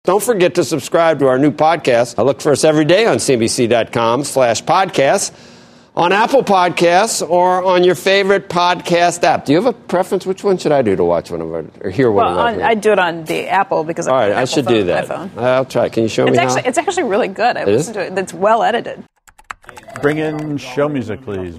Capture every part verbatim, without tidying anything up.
Don't forget to subscribe to our new podcast. I look for us every day on CNBC.com slash podcasts, on Apple Podcasts, or on your favorite podcast app. Do you have a preference? Which one should I do to watch one of our, or hear one well, of our? I do it on the Apple because All I right, I should phone, do that. My phone. I'll try. Can you show it's me actually, how? It's actually really good. I it listened is? to it. It's well edited. Bring in show music, please.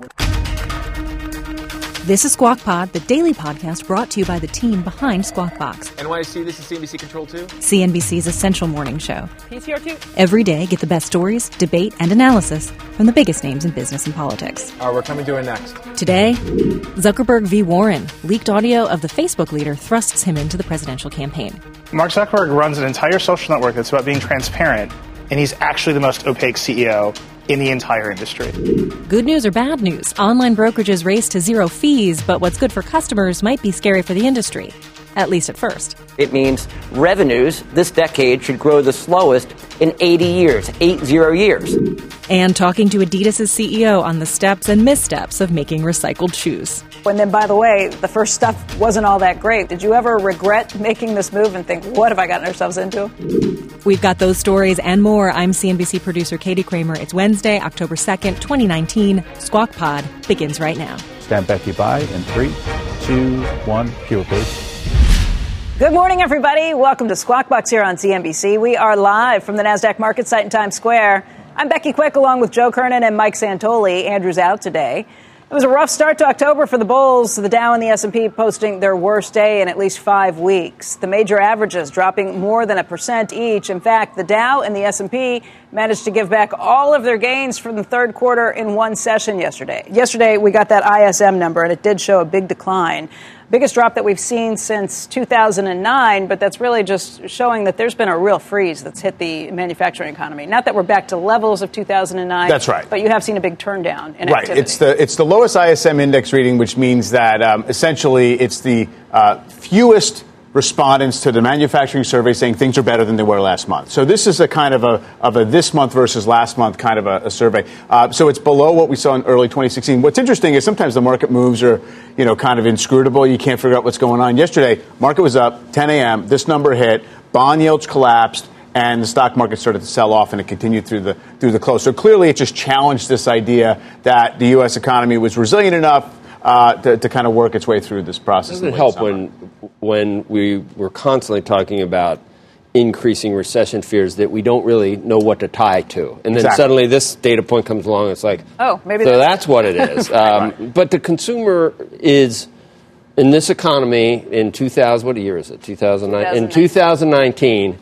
This is Squawk Pod, the daily podcast brought to you by the team behind Squawk Box. N Y C, this is C N B C Control two. C N B C's essential morning show. P C R two. Every day, get the best stories, debate, and analysis from the biggest names in business and politics. All right, we're coming to it next. Today, Zuckerberg v. Warren. Leaked audio of the Facebook leader thrusts him into the presidential campaign. Mark Zuckerberg runs an entire social network that's about being transparent, and he's actually the most opaque C E O in the entire industry. Good news or bad news? Online brokerages race to zero fees, but what's good for customers might be scary for the industry, at least at first. It means revenues this decade should grow the slowest in eighty years, eight zero years. And talking to Adidas' C E O on the steps and missteps of making recycled shoes. And then, by the way, the first stuff wasn't all that great. Did you ever regret making this move and think, what have I gotten ourselves into? We've got those stories and more. I'm C N B C producer Katie Kramer. It's Wednesday, October second, twenty nineteen. Squawk Pod begins right now. Stand Becky by in three, two, one. Cue, please. Good morning, everybody. Welcome to Squawk Box here on C N B C. We are live from the NASDAQ market site in Times Square. I'm Becky Quick along with Joe Kernan and Mike Santoli. Andrew's out today. It was a rough start to October for the bulls. The Dow and the S and P posting their worst day in at least five weeks. The major averages dropping more than a percent each. In fact, the Dow and the S and P managed to give back all of their gains from the third quarter in one session yesterday. Yesterday, we got that I S M number, and it did show a big decline. Biggest drop that we've seen since two thousand nine, but that's really just showing that there's been a real freeze that's hit the manufacturing economy. Not that we're back to levels of two thousand nine. That's right. But you have seen a big turn down in right. activity. It's the it's the lowest I S M index reading, which means that um, essentially it's the uh, fewest respondents to the manufacturing survey saying things are better than they were last month. So this is a kind of a of a this month versus last month kind of a, a survey. Uh, so it's below what we saw in early twenty sixteen. What's interesting is sometimes the market moves are, you know, kind of inscrutable. You can't figure out what's going on. Yesterday, market was up ten a.m. This number hit. Bond yields collapsed. And the stock market started to sell off, and it continued through the through the close. So clearly, it just challenged this idea that the U S economy was resilient enough uh, to, to kind of work its way through this process. Doesn't it help when when we were constantly talking about increasing recession fears that we don't really know what to tie to, and then Exactly. suddenly this data point comes along. And it's like, oh, maybe so that's, that's what it is. um, right. But the consumer is in this economy in two thousand. What year is it? two thousand nine. In two thousand nineteen.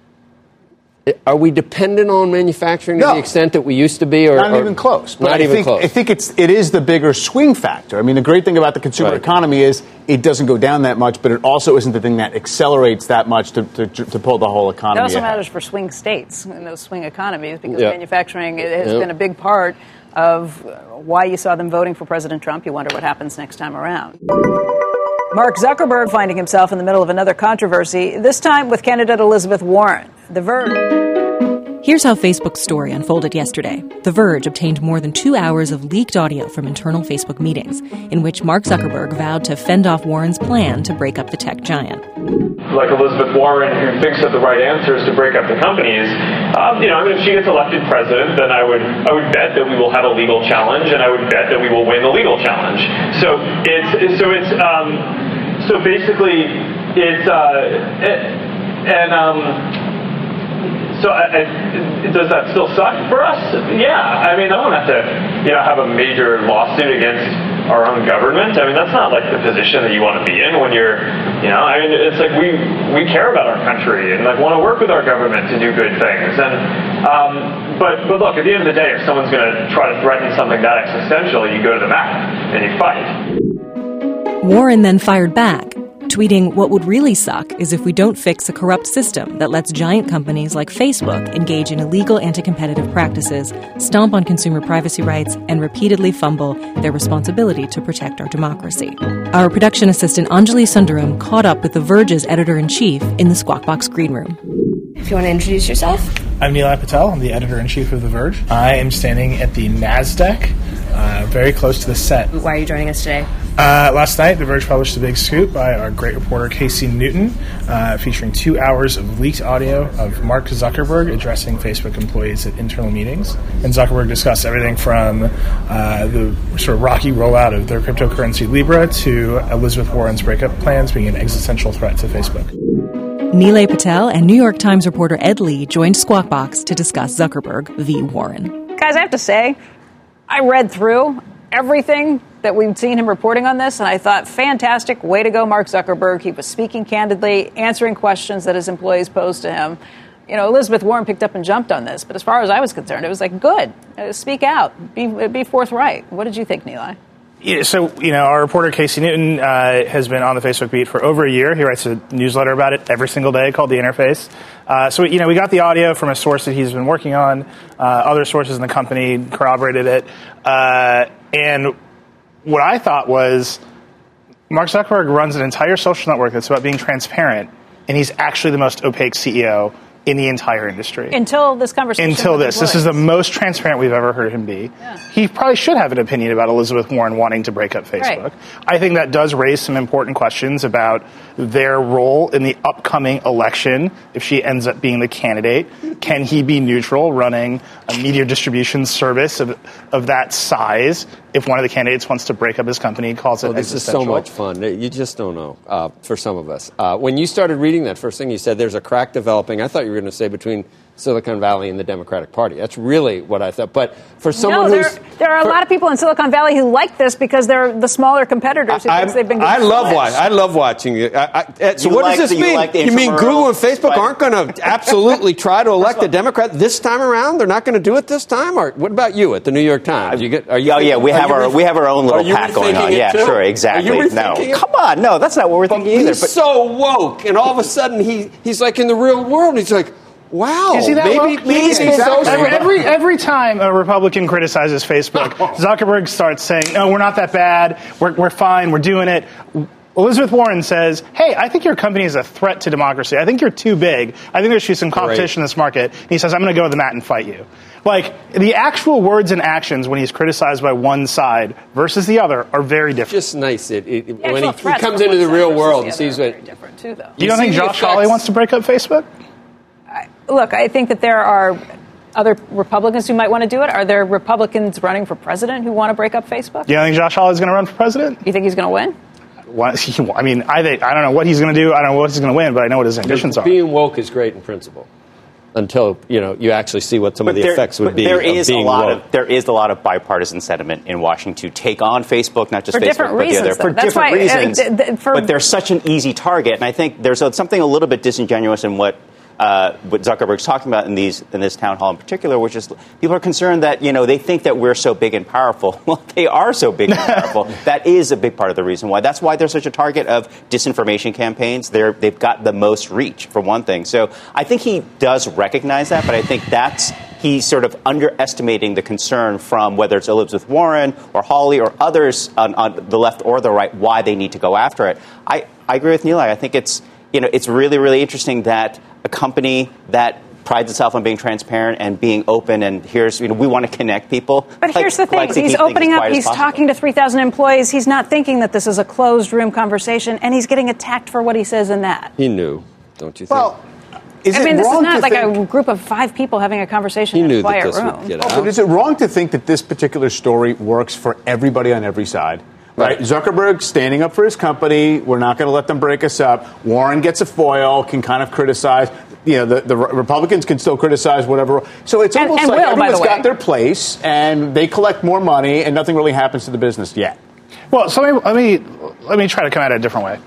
Are we dependent on manufacturing to No. the extent that we used to be? Or, Not or even close. But Not I even think, close. I think it's it is the bigger swing factor. I mean, the great thing about the consumer Right. economy is it doesn't go down that much, but it also isn't the thing that accelerates that much to, to, to pull the whole economy It also ahead. matters for swing states and those swing economies because Yeah. manufacturing has Yeah. been a big part of why you saw them voting for President Trump. You wonder what happens next time around. Mark Zuckerberg finding himself in the middle of another controversy, this time with candidate Elizabeth Warren. The Verge. Here's how Facebook's story unfolded yesterday. The Verge obtained more than two hours of leaked audio from internal Facebook meetings, in which Mark Zuckerberg vowed to fend off Warren's plan to break up the tech giant. Like Elizabeth Warren, who thinks that the right answer is to break up the companies, um, you know, I mean, if she gets elected president, then I would, I would bet that we will have a legal challenge, and I would bet that we will win the legal challenge. So it's, so it's, um, so basically, it's, uh, it, and, um. So I, I, does that still suck for us? Yeah. I mean, I don't have to, you know, have a major lawsuit against our own government. I mean, that's not like the position that you want to be in when you're, you know, I mean, it's like we, we care about our country and like want to work with our government to do good things. And, um, but, but look, at the end of the day, if someone's going to try to threaten something that existential, you go to the mat and you fight. Warren then fired back, tweeting, "What would really suck is if we don't fix a corrupt system that lets giant companies like Facebook engage in illegal anti-competitive practices, stomp on consumer privacy rights, and repeatedly fumble their responsibility to protect our democracy." Our production assistant Anjali Sundaram caught up with The Verge's editor-in-chief in the Squawk Box green room. If you want to introduce yourself. I'm Nilay Patel. I'm the editor-in-chief of The Verge. I am standing at the NASDAQ uh, very close to the set. Why are you joining us today? Uh, last night, The Verge published a big scoop by our great reporter Casey Newton, uh, featuring two hours of leaked audio of Mark Zuckerberg addressing Facebook employees at internal meetings. And Zuckerberg discussed everything from uh, the sort of rocky rollout of their cryptocurrency Libra to Elizabeth Warren's breakup plans being an existential threat to Facebook. Nilay Patel and New York Times reporter Ed Lee joined Squawk Box to discuss Zuckerberg v. Warren. Guys, I have to say, I read through everything that we've seen him reporting on this, and I thought, fantastic, way to go, Mark Zuckerberg. He was speaking candidly, answering questions that his employees posed to him. You know, Elizabeth Warren picked up and jumped on this, but as far as I was concerned, it was like, good, uh, speak out, be, be forthright. What did you think, Nilay? Yeah, so, you know, our reporter Casey Newton uh, has been on the Facebook beat for over a year. He writes a newsletter about it every single day called The Interface. Uh, so, you know, we got the audio from a source that he's been working on. Uh, other sources in the company corroborated it. Uh, and what I thought was Mark Zuckerberg runs an entire social network that's about being transparent, and he's actually the most opaque C E O in the entire industry. Until this conversation. Until this. This is the most transparent we've ever heard him be. Yeah. He probably should have an opinion about Elizabeth Warren wanting to break up Facebook. Right. I think that does raise some important questions about their role in the upcoming election if she ends up being the candidate. Can he be neutral running a media distribution service of, of that size if one of the candidates wants to break up his company, calls it oh, this existential? This is so much fun. You just don't know, uh, for some of us. Uh, when you started reading that first thing, you said there's a crack developing. I thought you were going to say between Silicon Valley and the Democratic Party. That's really what I thought. But for someone no, who's... There, there are for, a lot of people in Silicon Valley who like this because they're the smaller competitors who I, thinks they've been I love switched. watching. I love watching it. I, I, so you what like does this the, mean? You, like you mean Google and Facebook aren't going to absolutely try to elect a Democrat this time around? They're not going to do it this time? Or what about you at the New York Times? You get? Are you? Oh yeah, we have our re- we have our own little pack going on. Yeah, too? sure, exactly. Are you no, it? come on, no, that's not what we're but thinking either. He's but so woke, and all of a sudden he he's like in the real world. And he's like, wow, Is he that maybe, woke? maybe He's he's so every, every every time a Republican criticizes Facebook, Zuckerberg starts saying, "No, we're not that bad. We're we're fine. We're doing it." Elizabeth Warren says, hey, I think your company is a threat to democracy. I think you're too big. I think there should be some competition right. in this market. And he says, I'm going to go to the mat and fight you. Like, the actual words and actions when he's criticized by one side versus the other are very different. It's just nice. It, it, when he, he comes into the real world and sees what... different too, though. You, you don't think Josh Hawley wants to break up Facebook? I, look, I think that there are other Republicans who might want to do it. Are there Republicans running for president who want to break up Facebook? Do you think Josh Hawley is going to run for president? You think he's going to win? What, I mean, I think, I don't know what he's going to do. I don't know what he's going to win, but I know what his ambitions are. Being woke is great in principle, until you know you actually see what some but of the there, effects would be. There is of being a lot woke. of there is a lot of bipartisan sentiment in Washington to take on Facebook, not just for Facebook, different but reasons, the other for That's different why, reasons. Uh, th- th- for but they're such an easy target, and I think there's a, something a little bit disingenuous in what. Uh, what Zuckerberg's talking about in these in this town hall in particular, which is people are concerned that you know they think that we're so big and powerful. Well, they are so big and powerful. That is a big part of the reason why. That's why they're such a target of disinformation campaigns. They're they've got the most reach for one thing. So I think he does recognize that, but I think that's he's sort of underestimating the concern from whether it's Elizabeth Warren or Hawley or others on, on the left or the right why they need to go after it. I, I agree with Nilay. I think it's you know it's really really interesting that a company that prides itself on being transparent and being open, and here's, you know, we want to connect people. But like, here's the thing. Like he's opening up, he's talking to three thousand employees. He's not thinking that this is a closed room conversation, and he's getting attacked for what he says in that. He knew, don't you think? Well, is I it mean, this wrong is not to like think, a group of five people having a conversation he in knew a quiet that this room. Would get oh, out. but is it wrong to think that this particular story works for everybody on every side? Right. Zuckerberg standing up for his company. We're not going to let them break us up. Warren gets a foil, can kind of criticize. You know, the, the Republicans can still criticize whatever. So it's and, almost and like will, everyone's by the got way. their place, and they collect more money, and nothing really happens to the business yet. Well, so let me let me, let me try to come at it a different way.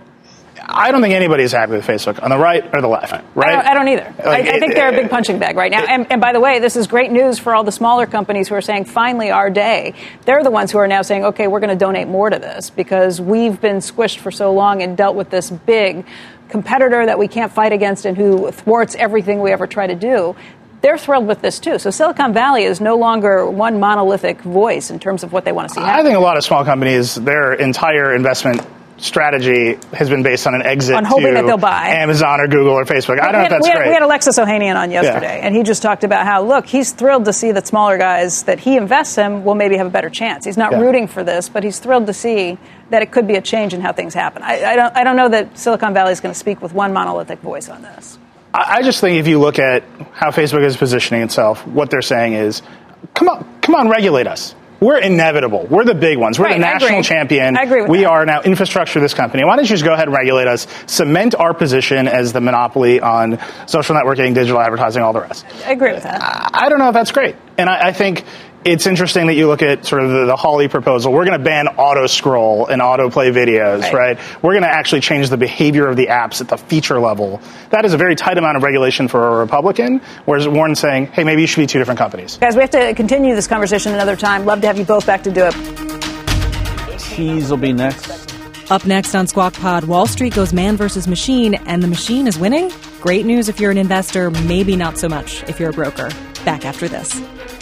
I don't think anybody's happy with Facebook on the right or the left, right? I don't, I don't either. Like, I, I think they're a big punching bag right now. And, and by the way, this is great news for all the smaller companies who are saying, finally, our day. They're the ones who are now saying, okay, we're going to donate more to this because we've been squished for so long and dealt with this big competitor that we can't fight against and who thwarts everything we ever try to do. They're thrilled with this, too. So Silicon Valley is no longer one monolithic voice in terms of what they want to see happen. I think a lot of small companies, their entire investment strategy has been based on an exit on hoping to that they'll buy Amazon or Google or Facebook. I don't we know had, if that's we had, great. We had Alexis Ohanian on yesterday, yeah. and he just talked about how, look, he's thrilled to see that smaller guys that he invests in will maybe have a better chance. He's not yeah. rooting for this, but he's thrilled to see that it could be a change in how things happen. I, I don't I don't know that Silicon Valley is going to speak with one monolithic voice on this. I, I just think if you look at how Facebook is positioning itself, what they're saying is, come on, come on, regulate us. We're inevitable. We're the big ones. We're right, the national champion. I agree with we that. are now infrastructure of this company. Why don't you just go ahead and regulate us, cement our position as the monopoly on social networking, digital advertising, all the rest. I agree with that. I, I don't know if that's great. And I, I think it's interesting that you look at sort of the, the Hawley proposal. We're going to ban auto scroll and autoplay videos, right? right? We're going to actually change the behavior of the apps at the feature level. That is a very tight amount of regulation for a Republican, whereas Warren's saying, hey, maybe you should be two different companies. Guys, we have to continue this conversation another time. Love to have you both back to do it. Cheese will be next. Up next on Squawk Pod, Wall Street goes man versus machine, and the machine is winning? Great news if you're an investor, maybe not so much if you're a broker. Back after this.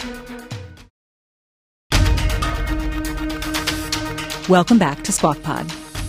Welcome back to Squawk Pod.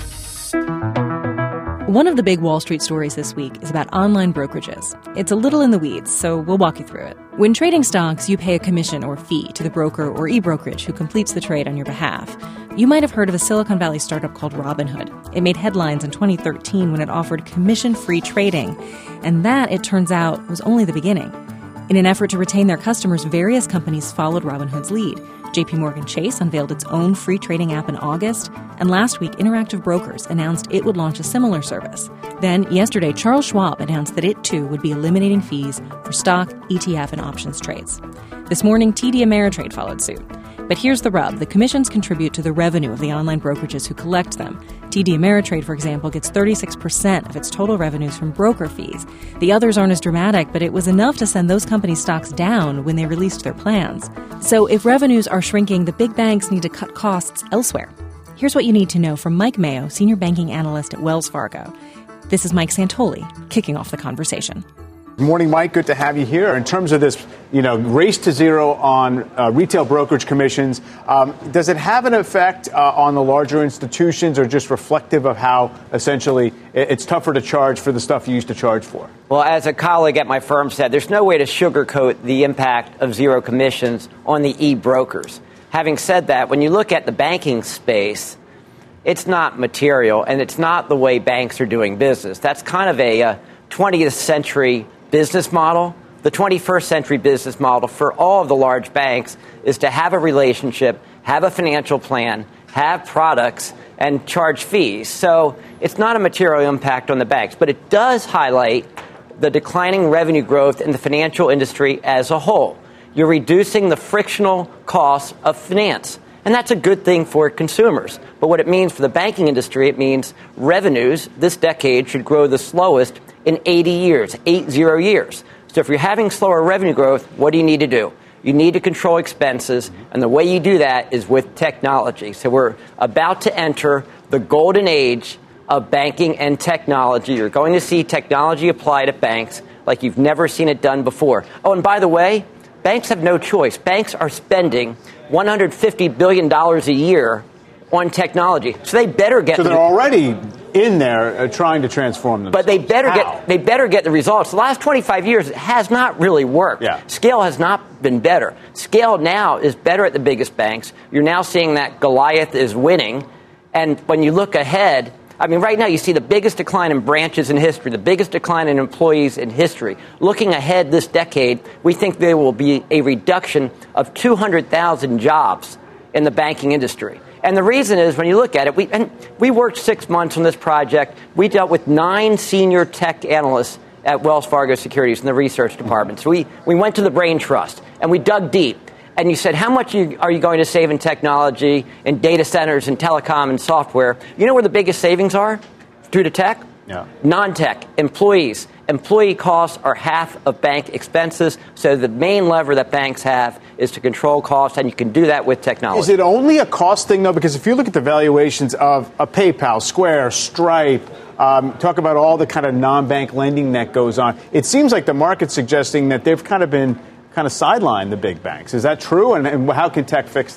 One of the big Wall Street stories this week is about online brokerages. It's a little in the weeds, so we'll walk you through it. When trading stocks, you pay a commission or fee to the broker or e-brokerage who completes the trade on your behalf. You might have heard of a Silicon Valley startup called Robinhood. It made headlines in twenty thirteen when it offered commission-free trading. And that, it turns out, was only the beginning. In an effort to retain their customers, various companies followed Robinhood's lead. J P Morgan Chase unveiled its own free trading app in August, and last week, Interactive Brokers announced it would launch a similar service. Then, yesterday, Charles Schwab announced that it, too, would be eliminating fees for stock, E T F, and options trades. This morning, T D Ameritrade followed suit. But here's the rub. The commissions contribute to the revenue of the online brokerages who collect them. T D Ameritrade, for example, gets thirty-six percent of its total revenues from broker fees. The others aren't as dramatic, but it was enough to send those companies' stocks down when they released their plans. So if revenues are shrinking, the big banks need to cut costs elsewhere. Here's what you need to know from Mike Mayo, senior banking analyst at Wells Fargo. This is Mike Santoli, kicking off the conversation. Good morning, Mike. Good to have you here. In terms of this, you know, race to zero on uh, retail brokerage commissions, um, does it have an effect uh, on the larger institutions, or just reflective of how essentially it's tougher to charge for the stuff you used to charge for? Well, as a colleague at my firm said, there's no way to sugarcoat the impact of zero commissions on the e-brokers. Having said that, when you look at the banking space, it's not material, and it's not the way banks are doing business. That's kind of a uh, twentieth century business model. The twenty-first century business model for all of the large banks is to have a relationship, have a financial plan, have products, and charge fees. So it's not a material impact on the banks, but it does highlight the declining revenue growth in the financial industry as a whole. You're reducing the frictional costs of finance. And that's a good thing for consumers. But what it means for the banking industry, it means revenues this decade should grow the slowest in eighty years, eight zero years. So if you're having slower revenue growth, what do you need to do? You need to control expenses, and the way you do that is with technology. So we're about to enter the golden age of banking and technology. You're going to see technology applied at banks like you've never seen it done before. Oh, and by the way, banks have no choice. Banks are spending one hundred fifty billion dollars a year on technology. So they better get... So they're already in there uh, trying to transform them. But they better How? get they better get the results. The last twenty-five years it has not really worked. Yeah. Scale has not been better. Scale now is better at the biggest banks. You're now seeing that Goliath is winning. And when you look ahead, I mean, right now you see the biggest decline in branches in history, the biggest decline in employees in history. Looking ahead this decade, we think there will be a reduction of two hundred thousand jobs in the banking industry. And the reason is, when you look at it, we and we worked six months on this project. We dealt with nine senior tech analysts at Wells Fargo Securities in the research department. So we, we went to the Brain Trust, and we dug deep. And you said, how much are you going to save in technology, in data centers, in telecom, and software? You know where the biggest savings are? Through the tech? Yeah. Non-tech, employees. Employee costs are half of bank expenses. So the main lever that banks have is to control costs, and you can do that with technology. Is it only a cost thing, though? Because if you look at the valuations of a PayPal, Square, Stripe, um, talk about all the kind of non-bank lending that goes on, it seems like the market's suggesting that they've kind of been kind of sidelined, the big banks. Is that true? And, and how can tech fix that?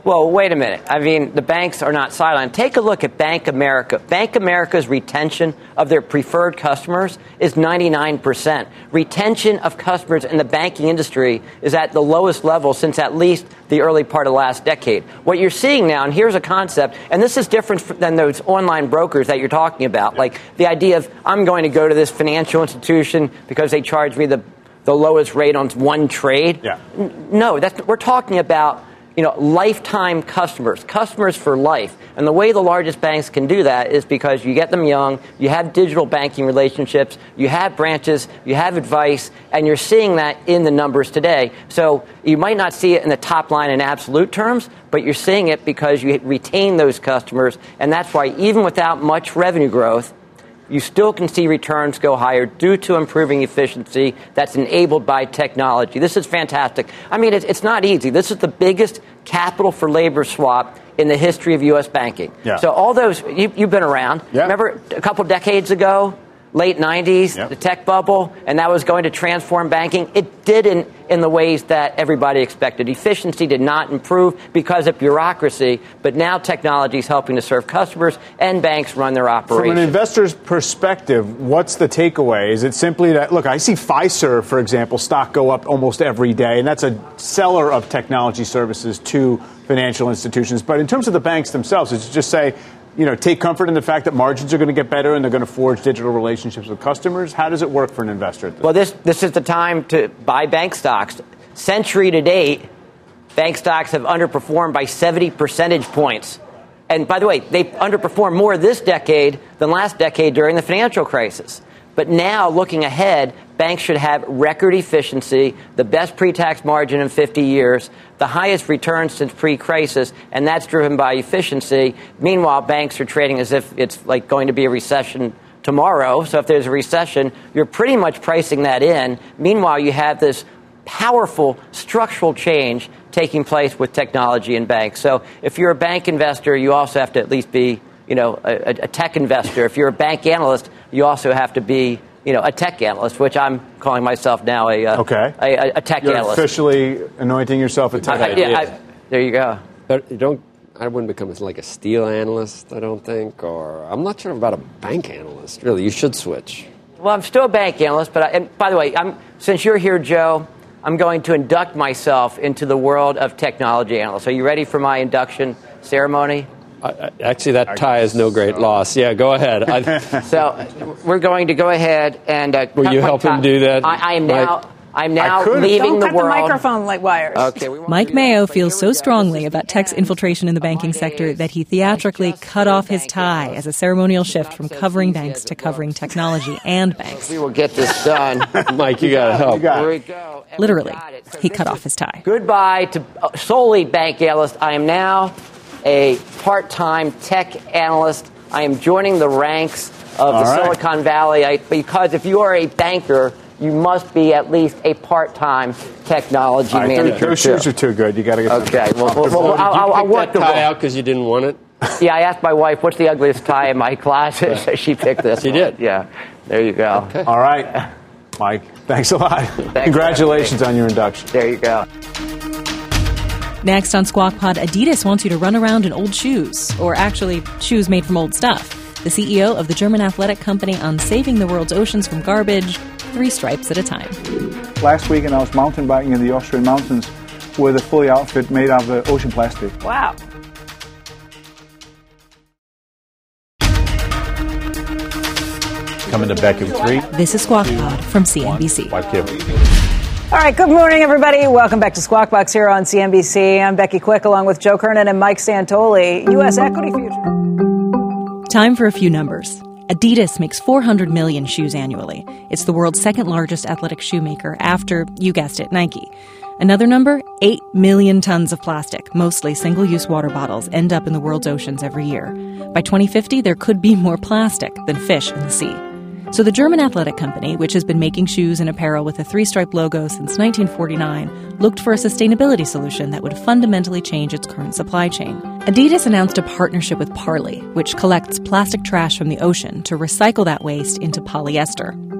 Well, wait a minute. I mean, the banks are not sidelined. Take a look at Bank America. Bank America's retention of their preferred customers is ninety-nine percent. Retention of customers in the banking industry is at the lowest level since at least the early part of last decade. What you're seeing now, and here's a concept, and this is different than those online brokers that you're talking about, like the idea of I'm going to go to this financial institution because they charge me the, the lowest rate on one trade. Yeah. No, that's, we're talking about you know, lifetime customers, customers for life. And the way the largest banks can do that is because you get them young, you have digital banking relationships, you have branches, you have advice, and you're seeing that in the numbers today. So you might not see it in the top line in absolute terms, but you're seeing it because you retain those customers. And that's why even without much revenue growth, you still can see returns go higher due to improving efficiency that's enabled by technology. This is fantastic. I mean, it's, it's not easy. This is the biggest capital for labor swap in the history of U S banking. Yeah. So all those, you, you've been around. Yeah. Remember a couple decades ago, late nineties, yep. the tech bubble, and that was going to transform banking? It didn't in the ways that everybody expected. Efficiency did not improve because of bureaucracy, but now technology is helping to serve customers and banks run their operations. From an investor's perspective, what's the takeaway? Is it simply that, look, I see Fiserv, for example, stock go up almost every day, and that's a seller of technology services to financial institutions. But in terms of the banks themselves, it's just say, you know, take comfort in the fact that margins are going to get better and they're going to forge digital relationships with customers. How does it work for an investor? At this well, this this is the time to buy bank stocks. Century to date, bank stocks have underperformed by seventy percentage points. And by the way, they've underperformed more this decade than last decade during the financial crisis. But now, looking ahead, banks should have record efficiency, the best pre-tax margin in fifty years, the highest returns since pre-crisis, and that's driven by efficiency. Meanwhile, banks are trading as if it's like going to be a recession tomorrow. So if there's a recession, you're pretty much pricing that in. Meanwhile, you have this powerful structural change taking place with technology in banks. So if you're a bank investor, you also have to at least be, you know, a, a tech investor. If you're a bank analyst, you also have to be, you know, a tech analyst, which I'm calling myself now a uh, okay. a, a tech You're analyst. Officially anointing yourself a tech I, analyst. yeah, I, there you go. But you don't. I wouldn't become like a steel analyst, I don't think, or I'm not sure about a bank analyst. Really, you should switch. Well, I'm still a bank analyst, but I, and by the way, I'm, since you're here, Joe, I'm going to induct myself into the world of technology analysts. Are you ready for my induction ceremony? Uh, actually, that tie is no great loss. Yeah, go ahead. I, so we're going to go ahead and. Uh, Will you help him do that? I, I am now. Mike? I'm now leaving leaving Don't the cut world. the microphone like wires. Okay, Mike Mayo feels so strongly about tech's infiltration in the banking sector that he theatrically cut off his tie as a ceremonial shift from covering banks to covering technology and banks. We will get this done. Mike, you got to help. got Here we go. And Literally, we got it. So he this cut is off his tie. Goodbye to uh, solely bank analyst. I am now a part-time tech analyst. I am joining the ranks of All the right. Silicon Valley I, because if you are a banker, you must be at least a part-time technology All right, manager. those shoes are too good. You got to get Okay, them. well, well, well, Did I'll, you I'll, pick I'll work that the tie role. out because you didn't want it? Yeah, I asked my wife, what's the ugliest tie in my closet? So she picked this She one. did. Yeah, there you go. Okay. All right, Mike. Thanks a lot. Congratulations on your induction. There you go. Next on Squawk Pod, Adidas wants you to run around in old shoes, or actually, shoes made from old stuff. The C E O of the German athletic company on saving the world's oceans from garbage, three stripes at a time. Last weekend I was mountain biking in the Austrian mountains with a fully outfit made out of uh, ocean plastic. Wow. Coming to Becky with three. This is Squawk Pod from C N B C. Wipe Q. All right, good morning, everybody. Welcome back to Squawk Box here on C N B C. I'm Becky Quick, along with Joe Kernan and Mike Santoli. U S equity futures. Time for a few numbers. Adidas makes four hundred million shoes annually. It's the world's second largest athletic shoe maker after, you guessed it, Nike. Another number, eight million tons of plastic, mostly single-use water bottles, end up in the world's oceans every year. By twenty fifty, there could be more plastic than fish in the sea. So the German athletic company, which has been making shoes and apparel with a three-stripe logo since nineteen forty-nine, looked for a sustainability solution that would fundamentally change its current supply chain. Adidas announced a partnership with Parley, which collects plastic trash from the ocean to recycle that waste into polyester.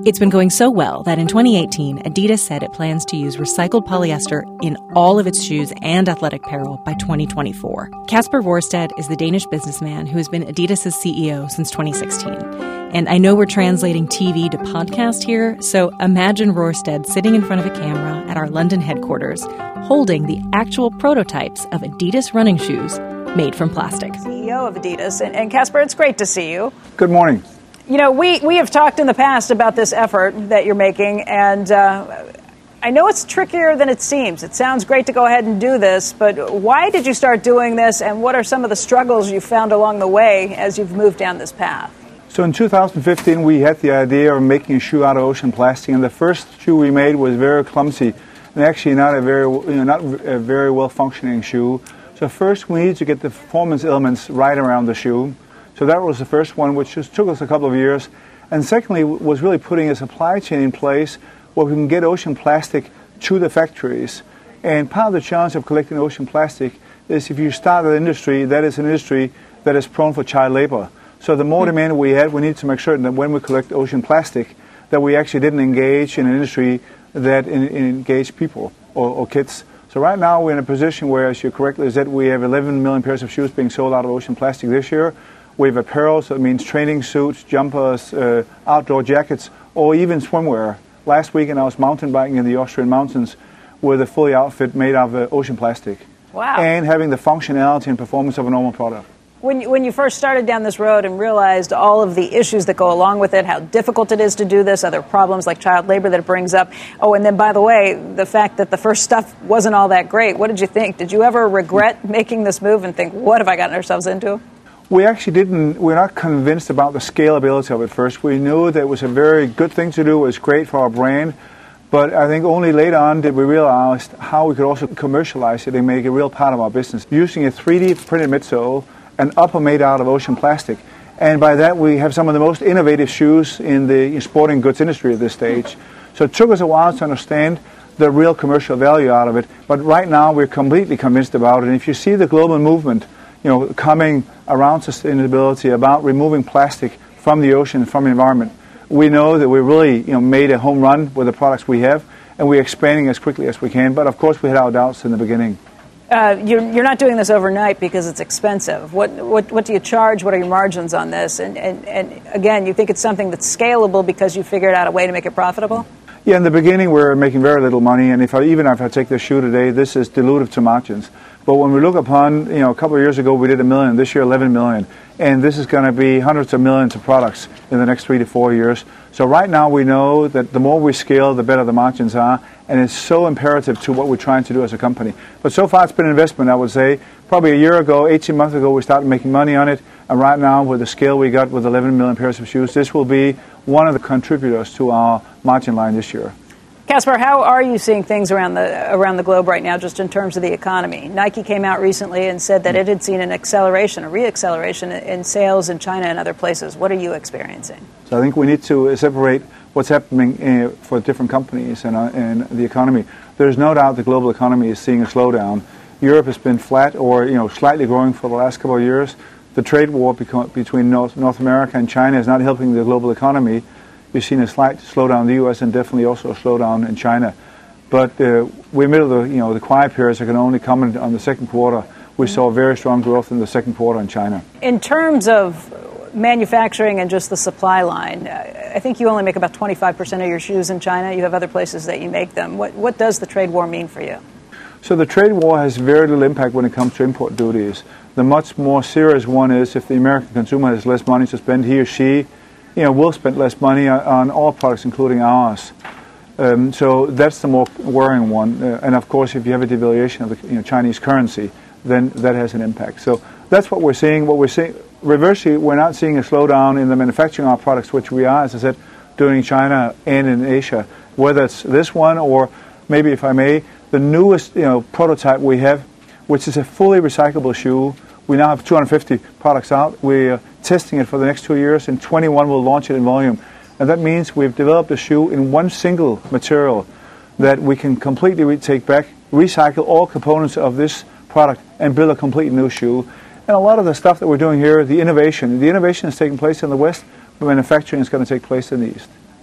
It's been going so well that in twenty eighteen, Adidas said it plans to use recycled polyester in all of its shoes and athletic apparel by twenty twenty-four. Kasper Rorsted is the Danish businessman who has been Adidas' C E O since twenty sixteen. And I know we're translating T V to podcast here, so imagine Rorsted sitting in front of a camera at our London headquarters, holding the actual prototypes of Adidas running shoes made from plastic. C E O of Adidas. And, and Kasper, it's great to see you. Good morning. You know, we, we have talked in the past about this effort that you're making, and uh, I know it's trickier than it seems. It sounds great to go ahead and do this, but why did you start doing this, and what are some of the struggles you found along the way as you've moved down this path? So in two thousand fifteen, we had the idea of making a shoe out of ocean plastic, and the first shoe we made was very clumsy and actually not a very, you know, not a very well functioning shoe. So first we needed to get the performance elements right around the shoe. So that was the first one, which just took us a couple of years. And secondly, was really putting a supply chain in place where we can get ocean plastic to the factories. And part of the challenge of collecting ocean plastic is if you start an industry, that is an industry that is prone for child labor. So the more demand we had, we need to make certain that when we collect ocean plastic, that we actually didn't engage in an industry that in, in engaged people or, or kids. So right now we're in a position where, as you correctly said, we have eleven million pairs of shoes being sold out of ocean plastic this year. We have apparel, so it means training suits, jumpers, uh, outdoor jackets, or even swimwear. Last weekend I was mountain biking in the Austrian mountains with a fully outfit made of uh, ocean plastic. Wow. And having the functionality and performance of a normal product. When you, when you first started down this road and realized all of the issues that go along with it, how difficult it is to do this, other problems like child labor that it brings up. Oh, and then, by the way, the fact that the first stuff wasn't all that great. What did you think? Did you ever regret making this move and think, what have I gotten ourselves into? We actually didn't, we're not convinced about the scalability of it first. We knew that it was a very good thing to do, it was great for our brand, but I think only later on did we realize how we could also commercialize it and make it a real part of our business. Using a three D printed midsole, an upper made out of ocean plastic, and by that we have some of the most innovative shoes in the sporting goods industry at this stage. So it took us a while to understand the real commercial value out of it, but right now we're completely convinced about it. And if you see the global movement, you know, coming around sustainability, about removing plastic from the ocean, from the environment, we know that we really, you know, made a home run with the products we have, and we're expanding as quickly as we can. But of course, we had our doubts in the beginning. Uh, you're, you're not doing this overnight because it's expensive. What, what, what do you charge? What are your margins on this? And, and, and again, you think it's something that's scalable because you figured out a way to make it profitable? Yeah, in the beginning, we were making very little money, and if I, even if I take this shoe today, this is dilutive to margins. But when we look upon, you know, a couple of years ago we did a million, this year eleven million, and this is going to be hundreds of millions of products in the next three to four years. So right now we know that the more we scale, the better the margins are, and it's so imperative to what we're trying to do as a company. But so far it's been an investment, I would say. Probably a year ago, eighteen months ago, we started making money on it, and right now with the scale we got with eleven million pairs of shoes, this will be one of the contributors to our margin line this year. Kasper, how are you seeing things around the around the globe right now, just in terms of the economy? Nike came out recently and said that it had seen an acceleration, a re-acceleration in sales in China and other places. What are you experiencing? So I think we need to separate what's happening uh, for different companies and, uh, and the economy. There's no doubt the global economy is seeing a slowdown. Europe has been flat or, you know, slightly growing for the last couple of years. The trade war beco- between North, North America and China is not helping the global economy. We've seen a slight slowdown in the U S and definitely also a slowdown in China. But uh, we're middle of the, you know, the quiet periods. I can only comment on the second quarter. We saw very strong growth in the second quarter in China. In terms of manufacturing and just the supply line, I think you only make about twenty-five percent of your shoes in China. You have other places that you make them. What, what does the trade war mean for you? So the trade war has very little impact when it comes to import duties. The much more serious one is if the American consumer has less money to spend, he or she you know, will spend less money on all products, including ours. Um, so that's the more worrying one. Uh, and of course, if you have a devaluation of the you know, Chinese currency, then that has an impact. So that's what we're seeing. What we're seeing, reversely, we're not seeing a slowdown in the manufacturing of our products, which we are, as I said, doing in China and in Asia. Whether it's this one or maybe, if I may, the newest you know prototype we have, which is a fully recyclable shoe. We now have two hundred fifty products out. We're testing it for the next two years. In twenty-one, we'll launch it in volume. And that means we've developed a shoe in one single material that we can completely re- take back, recycle all components of this product, and build a complete new shoe. And a lot of the stuff that we're doing here, the innovation, the innovation is taking place in the West, but manufacturing is going to take place in the East.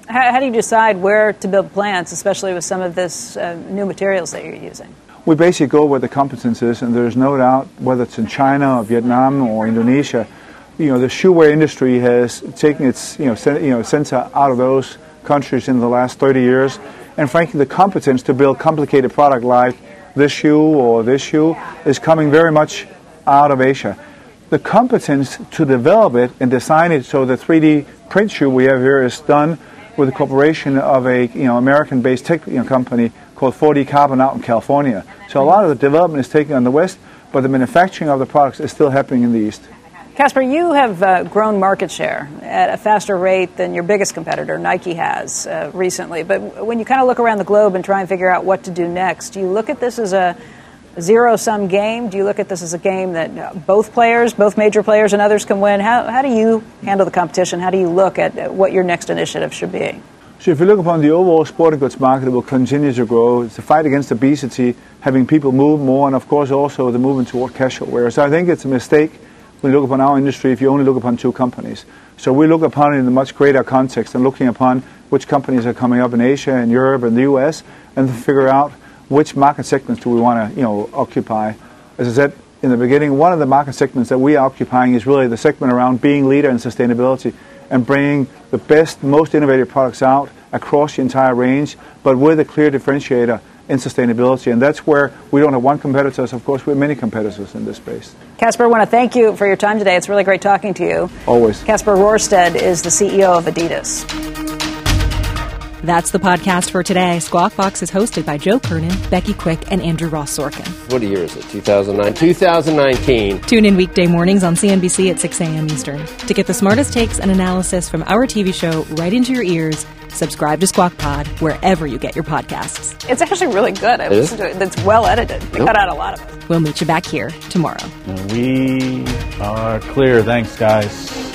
How, how do you decide where to build plants, especially with some of this uh, new materials that you're using? We basically go where the competence is, and there's no doubt, whether it's in China or Vietnam or Indonesia, you know, the shoewear industry has taken its, you know, sen- you know, sensor out of those countries in the last thirty years. And frankly, the competence to build complicated product like this shoe or this shoe is coming very much out of Asia. The competence to develop it and design it so the three D print shoe we have here is done with a corporation of a you know American-based tech you know, company called four D Carbon out in California. So a lot of the development is taken on the West, but the manufacturing of the products is still happening in the East. Casper, you have uh, grown market share at a faster rate than your biggest competitor, Nike, has uh, recently. But when you kind of look around the globe and try and figure out what to do next, do you look at this as a zero-sum game? Do you look at this as a game that both players, both major players and others can win? How, how do you handle the competition? How do you look at what your next initiative should be? So if you look upon the overall sporting goods market, it will continue to grow. It's the fight against obesity, having people move more, and of course also the movement toward casual wear. So I think it's a mistake when you look upon our industry if you only look upon two companies. So we look upon it in a much greater context and looking upon which companies are coming up in Asia and Europe and the U S and to figure out which market segments do we want to you know, occupy. As I said in the beginning, one of the market segments that we are occupying is really the segment around being leader in sustainability and bringing the best, most innovative products out across the entire range, but with a clear differentiator in sustainability. And that's where we don't have one competitor. Of course, we have many competitors in this space. Casper, I want to thank you for your time today. It's really great talking to you. Always. Casper Rorsted is the C E O of Adidas. That's the podcast for today. Squawk Box is hosted by Joe Kernan, Becky Quick, and Andrew Ross Sorkin. What year is it? two thousand nine? twenty nineteen. Tune in weekday mornings on C N B C at six a.m. Eastern. To get the smartest takes and analysis from our T V show right into your ears, subscribe to Squawk Pod wherever you get your podcasts. It's actually really good. I listened to it. It's well edited. They Nope. cut out a lot of it. We'll meet you back here tomorrow. We are clear. Thanks, guys.